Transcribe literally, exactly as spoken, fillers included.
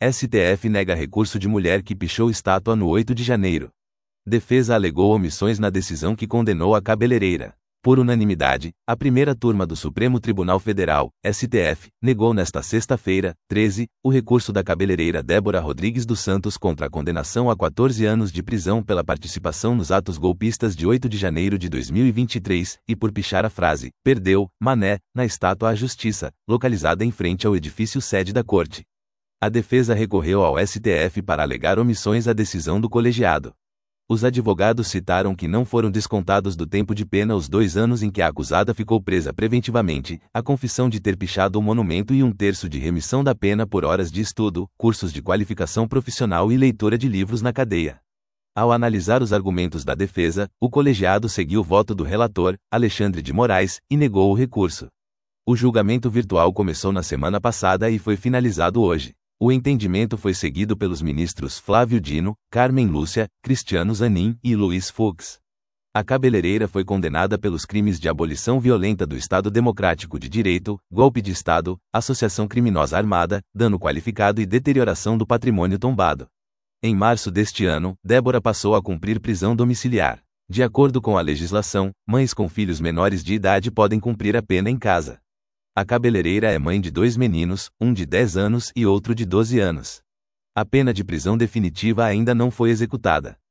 S T F nega recurso de mulher que pichou estátua no oito de janeiro. Defesa alegou omissões na decisão que condenou a cabeleireira. Por unanimidade, a primeira turma do Supremo Tribunal Federal, S T F, negou nesta sexta-feira, treze, o recurso da cabeleireira Débora Rodrigues dos Santos contra a condenação a quatorze anos de prisão pela participação nos atos golpistas de oito de janeiro de dois mil e vinte e três, e por pichar a frase, "Perdeu, Mané", na estátua à Justiça, localizada em frente ao edifício sede da Corte. A defesa recorreu ao S T F para alegar omissões à decisão do colegiado. Os advogados citaram que não foram descontados do tempo de pena os dois anos em que a acusada ficou presa preventivamente, a confissão de ter pichado o monumento e um terço de remissão da pena por horas de estudo, cursos de qualificação profissional e leitura de livros na cadeia. Ao analisar os argumentos da defesa, o colegiado seguiu o voto do relator, Alexandre de Moraes, e negou o recurso. O julgamento virtual começou na semana passada e foi finalizado hoje. O entendimento foi seguido pelos ministros Flávio Dino, Carmen Lúcia, Cristiano Zanin e Luiz Fux. A cabeleireira foi condenada pelos crimes de abolição violenta do Estado Democrático de Direito, golpe de Estado, associação criminosa armada, dano qualificado e deterioração do patrimônio tombado. Em março deste ano, Débora passou a cumprir prisão domiciliar. De acordo com a legislação, mães com filhos menores de idade podem cumprir a pena em casa. A cabeleireira é mãe de dois meninos, um de dez anos e outro de doze anos. A pena de prisão definitiva ainda não foi executada.